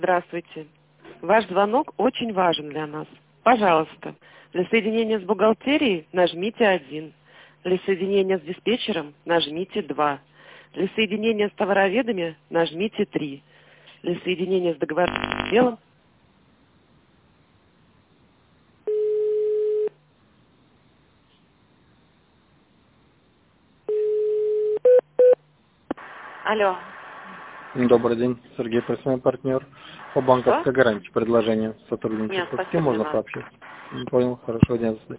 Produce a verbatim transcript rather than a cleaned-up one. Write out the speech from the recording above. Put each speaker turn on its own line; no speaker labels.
Здравствуйте. Ваш звонок очень важен для нас. Пожалуйста, для соединения с бухгалтерией нажмите один. Для соединения с диспетчером нажмите два. Для соединения с товароведами нажмите три. Для соединения с договорным делом... Алло.
Добрый день, Сергей, personal партнер по банковской гарантии. Предложение сотрудничества.
Нет,
С кем
спасибо,
можно
не надо.
пообщаться? Не понял, хорошего дня. До свидания.